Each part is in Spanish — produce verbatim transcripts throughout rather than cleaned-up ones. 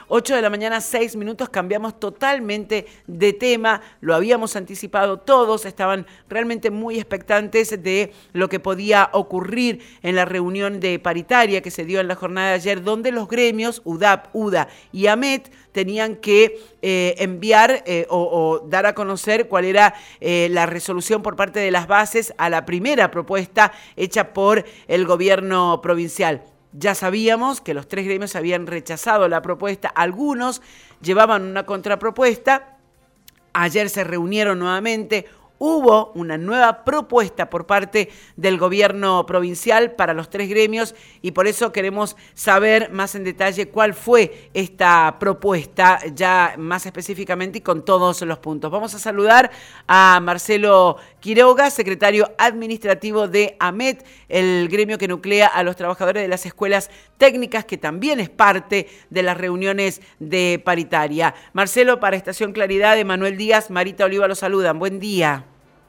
ocho de la mañana, seis minutos, cambiamos totalmente de tema, lo habíamos anticipado todos, estaban realmente muy expectantes de lo que podía ocurrir en la reunión de paritaria que se dio en la jornada de ayer, donde los gremios, U D A P, U D A y AMET, tenían que eh, enviar eh, o, o dar a conocer cuál era eh, la resolución por parte de las bases a la primera propuesta hecha por el gobierno provincial. Ya sabíamos que los tres gremios habían rechazado la propuesta, algunos llevaban una contrapropuesta, ayer se reunieron nuevamente. Hubo una nueva propuesta por parte del gobierno provincial para los tres gremios y por eso queremos saber más en detalle cuál fue esta propuesta, ya más específicamente y con todos los puntos. Vamos a saludar a Marcelo Quiroga, secretario administrativo de AMET, el gremio que nuclea a los trabajadores de las escuelas técnicas, que también es parte de las reuniones de paritaria. Marcelo, para Estación Claridad, Emanuel Díaz, Marita Oliva los saludan. Buen día.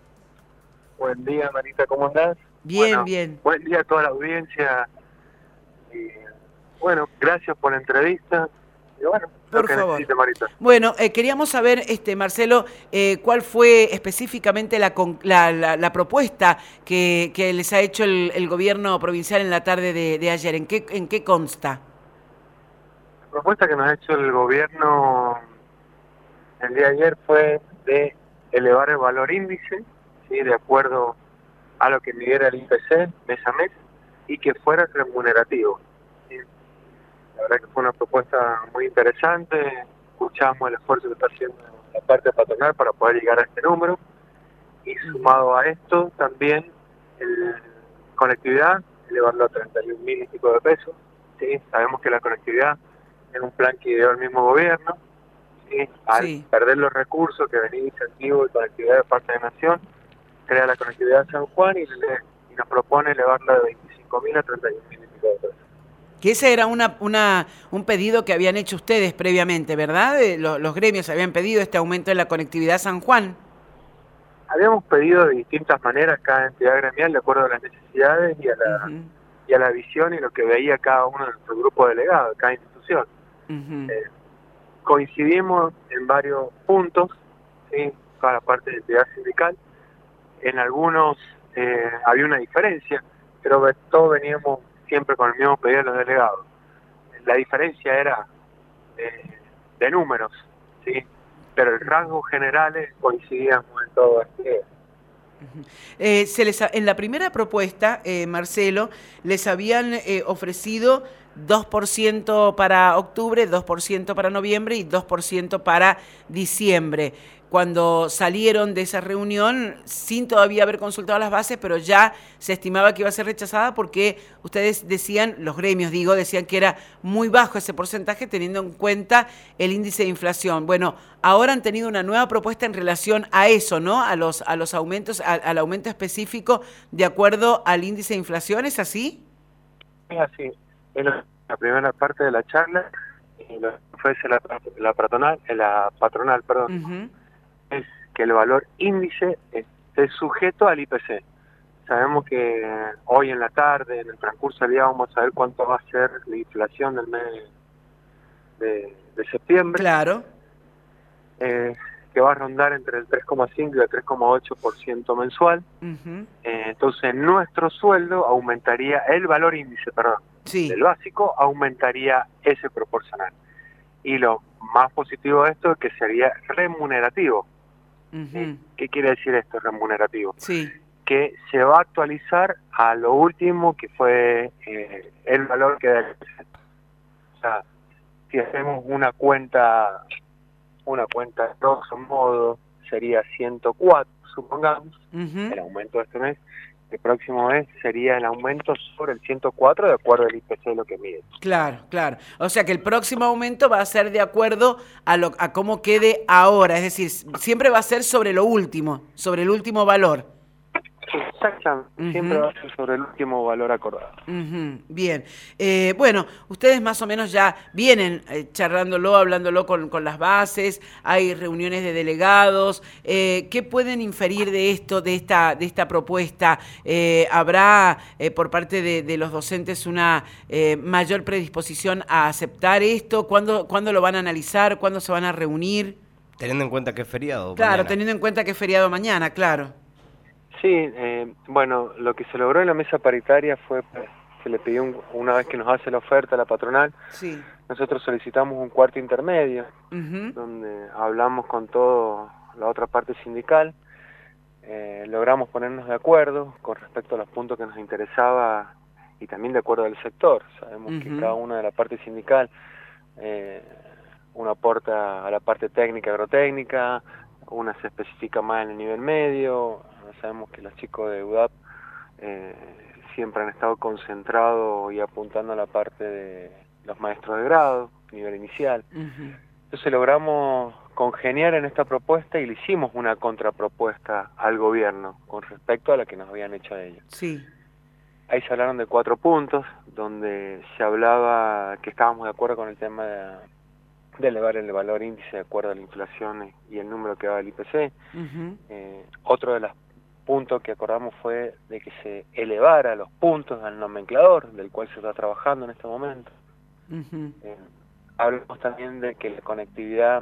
Buen día, Marita, ¿cómo andás? Bien, bueno, bien. Buen día a toda la audiencia. Y, bueno, gracias por la entrevista. Y bueno, por lo que favor. necesite, Marita. Bueno, eh, queríamos saber, este Marcelo, eh, cuál fue específicamente la, la, la, la propuesta que, que les ha hecho el, el gobierno provincial en la tarde de, de ayer. ¿En qué, en qué consta? La propuesta que nos ha hecho el gobierno el día de ayer fue de elevar el valor índice, ¿sí?, de acuerdo a lo que midiera el I P C mes a mes y que fuera remunerativo, ¿sí? La verdad que fue una propuesta muy interesante, escuchamos el esfuerzo que está haciendo la parte patronal para poder llegar a este número y sumado a esto también el conectividad, elevarlo a treinta y un mil y pico de pesos, ¿sí? Sabemos que la conectividad es un plan que ideó el mismo gobierno, ¿sí? Al Sí. perder los recursos que venía incentivo de conectividad de parte de Nación, crea la conectividad de San Juan y, le, y nos propone elevarla de veinticinco mil a treinta y un mil y pico de pesos. Que ese era una, una, un pedido que habían hecho ustedes previamente, ¿verdad? Eh, los, los gremios habían pedido este aumento de la conectividad San Juan. Habíamos pedido de distintas maneras cada entidad gremial de acuerdo a las necesidades y a la, uh-huh. y a la visión y lo que veía cada uno de nuestro grupo delegado, cada institución. Uh-huh. eh, coincidimos en varios puntos, ¿sí?, cada parte de la entidad sindical. En algunos eh, había una diferencia, pero todos veníamos siempre con el mismo pedido de los delegados. La diferencia era eh, de números, ¿sí?, pero el rango general coincidíamos en todo este. Eh, se les, en la primera propuesta, eh, Marcelo, les habían eh, ofrecido dos por ciento para octubre, dos por ciento para noviembre y dos por ciento para diciembre. Cuando salieron de esa reunión, sin todavía haber consultado las bases, pero ya se estimaba que iba a ser rechazada porque ustedes decían, los gremios digo, decían que era muy bajo ese porcentaje teniendo en cuenta el índice de inflación. Bueno, ahora han tenido una nueva propuesta en relación a eso, ¿no? A los, a los aumentos, a, al aumento específico de acuerdo al índice de inflación, ¿es así? Es así. Es la primera parte de la charla, y lo que ofrece la, la patronal, la patronal, perdón. Uh-huh. Es que el valor índice esté sujeto al I P C. Sabemos que hoy en la tarde, en el transcurso del día, vamos a ver cuánto va a ser la inflación del mes de, de septiembre. Claro. Eh, que va a rondar entre el tres coma cinco y el tres coma ocho por ciento mensual. Uh-huh. eh, entonces, nuestro sueldo aumentaría, el valor índice, perdón, sí. del básico, aumentaría ese proporcional. Y lo más positivo de esto es que sería remunerativo. Uh-huh. ¿Qué quiere decir esto, remunerativo? Sí. Que se va a actualizar a lo último que fue eh, el valor que da el I P C. O sea, si hacemos una cuenta, una cuenta de grosso modo, sería ciento cuatro, supongamos, uh-huh. el aumento de este mes. El próximo mes sería el aumento sobre el ciento cuatro de acuerdo al I P C, lo que mide. Claro, claro. O sea que el próximo aumento va a ser de acuerdo a lo a cómo quede ahora. Es decir, siempre va a ser sobre lo último, sobre el último valor. Sí, Exactamente, uh-huh. Siempre va a ser sobre el último valor acordado. Uh-huh. Bien, eh, bueno, ustedes más o menos ya vienen eh, charlándolo, hablándolo con, con las bases, hay reuniones de delegados, eh, ¿qué pueden inferir de esto, de esta, de esta propuesta? Eh, ¿Habrá eh, por parte de, de los docentes una eh, mayor predisposición a aceptar esto? ¿Cuándo, ¿Cuándo lo van a analizar? ¿Cuándo se van a reunir? Teniendo en cuenta que es feriado. Claro, mañana. teniendo en cuenta que es feriado mañana, claro. Sí, eh, bueno, lo que se logró en la mesa paritaria fue, se le pidió un, una vez que nos hace la oferta a la patronal, sí. Nosotros solicitamos un cuarto intermedio, uh-huh. donde hablamos con toda la otra parte sindical, eh, logramos ponernos de acuerdo con respecto a los puntos que nos interesaba y también de acuerdo al sector. Sabemos uh-huh. que cada una de la parte sindical, eh, uno aporta a la parte técnica, agrotécnica, una se especifica más en el nivel medio. Sabemos que los chicos de U D A P eh, siempre han estado concentrados y apuntando a la parte de los maestros de grado, nivel inicial. Uh-huh. Entonces logramos congeniar en esta propuesta y le hicimos una contrapropuesta al gobierno con respecto a la que nos habían hecho a ellos. Sí. Ahí se hablaron de cuatro puntos, donde se hablaba que estábamos de acuerdo con el tema de, de elevar el valor índice de acuerdo a la inflación y el número que va del I P C. Uh-huh. Eh, otro de los puntos que acordamos fue de que se elevara los puntos al nomenclador, del cual se está trabajando en este momento. Uh-huh. eh, hablamos también de que la conectividad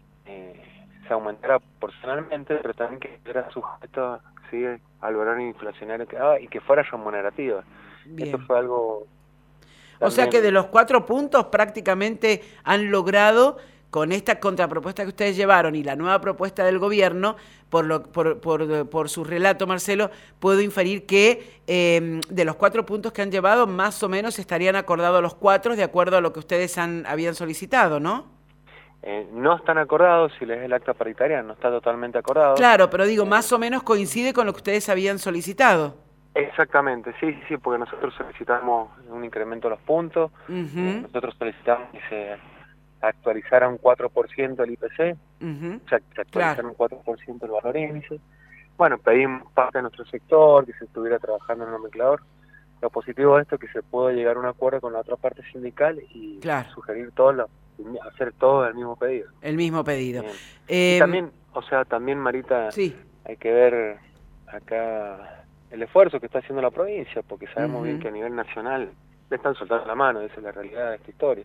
eh, se aumentara proporcionalmente, pero también que era sujeto ¿sí? al valor inflacionario que daba y que fuera remunerativa. Bien. Esto fue algo... También... O sea que de los cuatro puntos prácticamente han logrado, con esta contrapropuesta que ustedes llevaron y la nueva propuesta del gobierno, por, lo, por, por, por su relato, Marcelo, puedo inferir que eh, de los cuatro puntos que han llevado, más o menos estarían acordados los cuatro de acuerdo a lo que ustedes han, habían solicitado, ¿no? Eh, no están acordados, si lees el acta paritaria no está totalmente acordado. Claro, pero digo, eh, más o menos coincide con lo que ustedes habían solicitado. Exactamente, sí, sí, sí, porque nosotros solicitamos un incremento de los puntos, uh-huh. eh, nosotros solicitamos que se actualizara un cuatro por ciento el I P C, uh-huh. o sea, que se actualizara claro. un cuatro por ciento el valor índice. Bueno, pedimos parte de nuestro sector, que se estuviera trabajando en el nomenclador. Lo positivo de esto es que se pudo llegar a un acuerdo con la otra parte sindical y claro. sugerir todo, lo, hacer todo el mismo pedido. El mismo pedido. Eh, y también, o sea, también, Marita, sí. hay que ver acá el esfuerzo que está haciendo la provincia, porque sabemos uh-huh. bien que a nivel nacional le están soltando la mano, esa es la realidad de esta historia.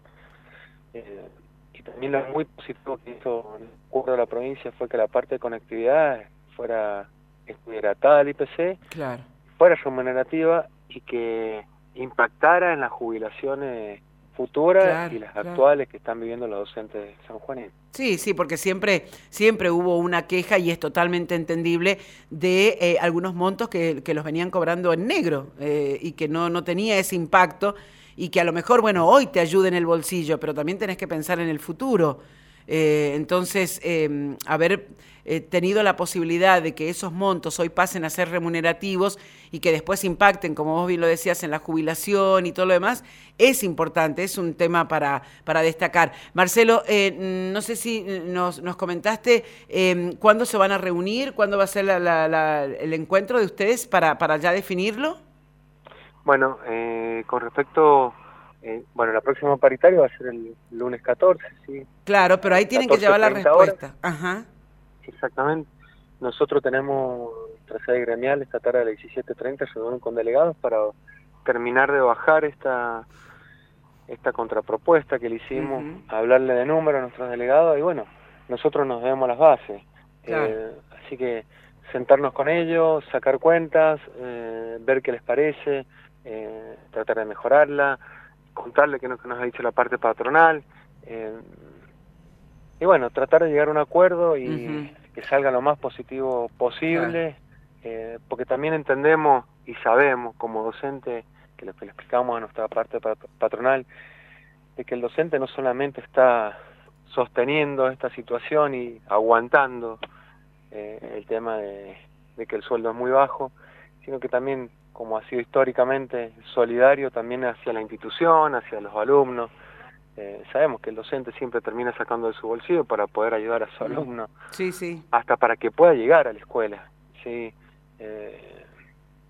Eh, y también lo muy positivo que hizo el acuerdo de la provincia fue que la parte de conectividad fuera estuviera atada al I P C, claro. fuera remunerativa y que impactara en las jubilaciones futuras claro, y las claro. actuales que están viviendo los docentes sanjuaninos. Sí, sí, porque siempre siempre hubo una queja, y es totalmente entendible, de eh, algunos montos que, que los venían cobrando en negro eh, y que no, no tenía ese impacto, y que a lo mejor, bueno, hoy te ayuda en el bolsillo, pero también tenés que pensar en el futuro. Eh, entonces, eh, haber eh, tenido la posibilidad de que esos montos hoy pasen a ser remunerativos y que después impacten, como vos bien lo decías, en la jubilación y todo lo demás, es importante, es un tema para, para destacar. Marcelo, eh, no sé si nos, nos comentaste eh, cuándo se van a reunir, cuándo va a ser la, la, la, el encuentro de ustedes para, para ya definirlo. Bueno, eh, con respecto... Eh, bueno, la próxima paritaria va a ser el lunes catorce, ¿sí? Claro, pero ahí tienen que llevar la respuesta. Ajá. Exactamente. Nosotros tenemos nuestra sede gremial esta tarde a las diecisiete treinta, reunión con delegados para terminar de bajar esta esta contrapropuesta que le hicimos, uh-huh. hablarle de número a nuestros delegados y bueno, nosotros nos debemos las bases. Claro. Eh, así que sentarnos con ellos, sacar cuentas, eh, ver qué les parece, eh, tratar de mejorarla, contarle qué nos, nos ha dicho la parte patronal, eh, y bueno, tratar de llegar a un acuerdo y uh-huh. que salga lo más positivo posible, claro. eh, porque también entendemos y sabemos como docente, que le, le explicamos a nuestra parte patronal, de que el docente no solamente está sosteniendo esta situación y aguantando eh, el tema de, de que el sueldo es muy bajo, sino que también, como ha sido históricamente, solidario también hacia la institución, hacia los alumnos. Eh, sabemos que el docente siempre termina sacando de su bolsillo para poder ayudar a su alumno, sí, sí. hasta para que pueda llegar a la escuela, ¿sí? Eh,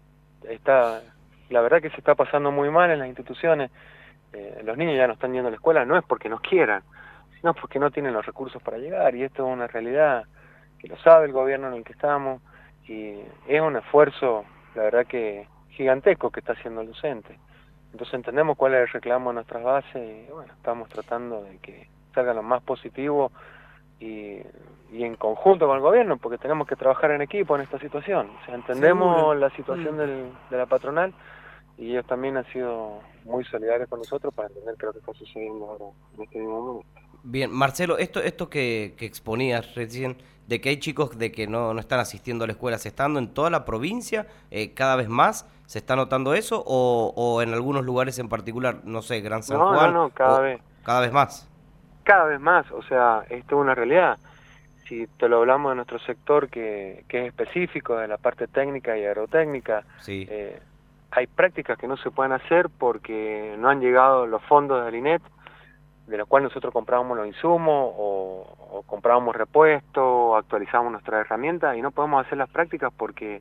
está, la verdad que se está pasando muy mal en las instituciones. Eh, los niños ya no están yendo a la escuela, no es porque no quieran, sino porque no tienen los recursos para llegar, y esto es una realidad que lo sabe el gobierno en el que estamos, y es un esfuerzo, la verdad que gigantesco que está haciendo el docente. Entonces entendemos cuál es el reclamo de nuestras bases, y bueno, estamos tratando de que salga lo más positivo y, y en conjunto con el gobierno, porque tenemos que trabajar en equipo en esta situación. O sea, entendemos Seguro. la situación mm. del, de la patronal, y ellos también han sido muy solidarios con nosotros para entender qué es lo que está sucediendo ahora en este mismo momento. Bien, Marcelo, esto esto que, que exponías recién, de que hay chicos de que no, no están asistiendo a la escuela, ¿se está dando en toda la provincia eh, cada vez más? ¿Se está notando eso o, o en algunos lugares en particular, no sé, Gran San no, Juan? No, no, cada o, vez. ¿Cada vez más? Cada vez más, o sea, esto es una realidad. Si te lo hablamos de nuestro sector que, que es específico, de la parte técnica y agrotécnica, sí. eh, hay prácticas que no se pueden hacer porque no han llegado los fondos del I N E T, de los cuales nosotros comprábamos los insumos o, o comprábamos repuestos, o actualizábamos nuestras herramientas, y no podemos hacer las prácticas porque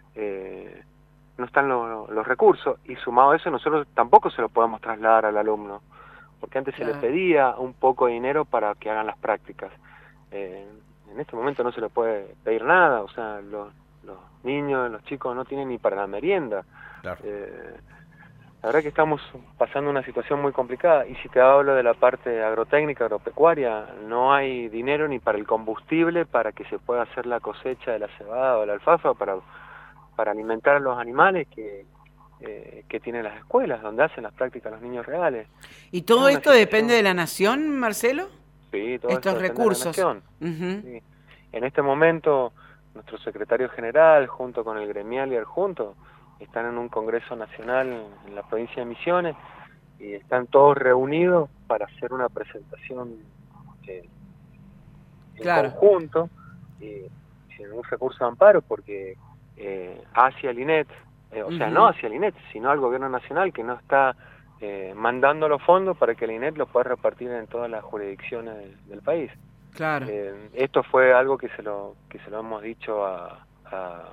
eh, no están lo, los recursos, y sumado a eso nosotros tampoco se lo podemos trasladar al alumno, porque antes claro. se le pedía un poco de dinero para que hagan las prácticas. Eh, en este momento no se le puede pedir nada, o sea, los, los niños, los chicos no tienen ni para la merienda. Claro. Eh, la verdad que estamos pasando una situación muy complicada, y si te hablo de la parte agrotécnica, agropecuaria, no hay dinero ni para el combustible para que se pueda hacer la cosecha de la cebada o la alfalfa para, para alimentar a los animales que, eh, que tienen las escuelas, donde hacen las prácticas los niños reales. ¿Y todo esto situación... depende de la nación, Marcelo? Sí, todo estos esto recursos. De la nación. Uh-huh. Sí. En este momento, nuestro secretario general, junto con el gremial y el junto, están en un congreso nacional en la provincia de Misiones, y están todos reunidos para hacer una presentación eh, en claro. conjunto, y en un recurso de amparo, porque eh, hacia el I N E T, eh, o uh-huh. sea, no hacia el I N E T, sino al gobierno nacional, que no está eh, mandando los fondos para que el I N E T los pueda repartir en todas las jurisdicciones del, del país. Claro. Eh, esto fue algo que se lo que se lo hemos dicho a, a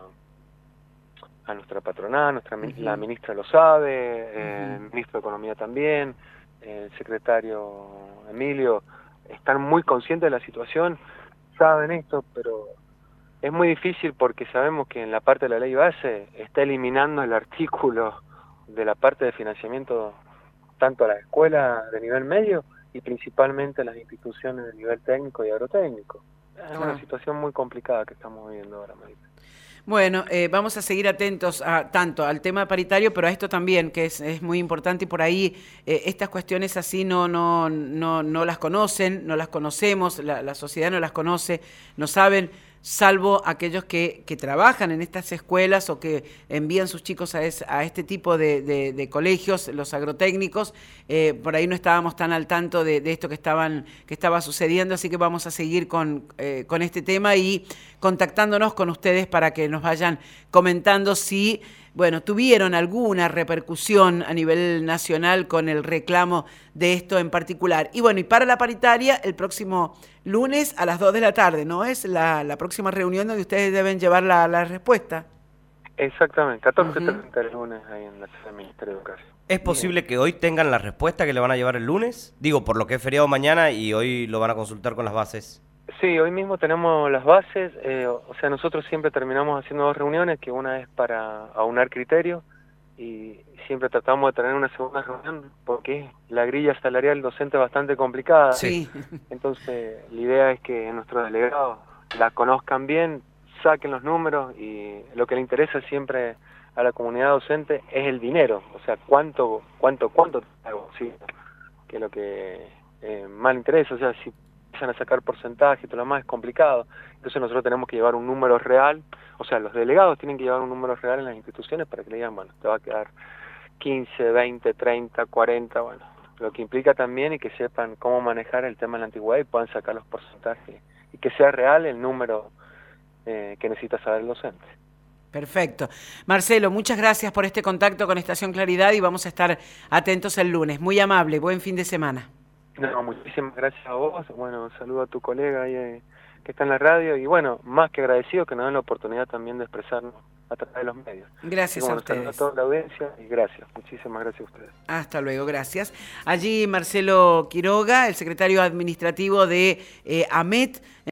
a nuestra patronal, nuestra uh-huh. la ministra lo sabe, eh, uh-huh. el ministro de Economía también, el secretario Emilio, están muy conscientes de la situación, saben esto, pero es muy difícil porque sabemos que en la parte de la ley base está eliminando el artículo de la parte de financiamiento tanto a las escuelas de nivel medio y principalmente a las instituciones de nivel técnico y agrotécnico. Es claro. una situación muy complicada que estamos viviendo ahora, Marita. Bueno, eh, vamos a seguir atentos a, tanto al tema paritario, pero a esto también, que es, es muy importante, y por ahí eh, estas cuestiones así no, no, no, no las conocen, no las conocemos, la, la sociedad no las conoce, no saben, salvo aquellos que, que trabajan en estas escuelas o que envían sus chicos a, es, a este tipo de, de, de colegios, los agrotécnicos. Eh, por ahí no estábamos tan al tanto de, de esto que, estaban, que estaba sucediendo, así que vamos a seguir con, eh, con este tema y contactándonos con ustedes para que nos vayan comentando si, bueno, tuvieron alguna repercusión a nivel nacional con el reclamo de esto en particular. Y bueno, y para la paritaria, el próximo lunes a las dos de la tarde, ¿no? Es la, la próxima reunión donde ustedes deben llevar la, la respuesta. Exactamente, catorce treinta uh-huh. el lunes ahí en la sede del Ministerio de Educación. ¿Es posible que hoy tengan la respuesta que le van a llevar el lunes? Digo, por lo que es feriado mañana y hoy lo van a consultar con las bases. Sí, hoy mismo tenemos las bases, eh, o sea, nosotros siempre terminamos haciendo dos reuniones, que una es para aunar criterios, y siempre tratamos de tener una segunda reunión, porque la grilla salarial docente es bastante complicada. Sí. Entonces, la idea es que nuestros delegados la conozcan bien, saquen los números, y lo que le interesa siempre a la comunidad docente es el dinero, o sea, cuánto, cuánto, cuánto hago, sí, que es lo que eh, más le interesa, o sea, si empiezan a sacar porcentaje y todo lo más es complicado. Entonces nosotros tenemos que llevar un número real, o sea, los delegados tienen que llevar un número real en las instituciones para que le digan, bueno, te va a quedar quince, veinte, treinta, cuarenta, bueno, lo que implica también y que sepan cómo manejar el tema de la antigüedad y puedan sacar los porcentajes y que sea real el número eh, que necesita saber el docente. Perfecto. Marcelo, muchas gracias por este contacto con Estación Claridad y vamos a estar atentos el lunes. Muy amable, buen fin de semana. No, muchísimas gracias a vos. Bueno, un saludo a tu colega ahí que está en la radio, y bueno, más que agradecido que nos den la oportunidad también de expresarnos a través de los medios. Gracias y, bueno, a ustedes. a toda la audiencia y gracias, muchísimas gracias a ustedes. Hasta luego, gracias. Allí Marcelo Quiroga, el secretario administrativo de eh, AMET.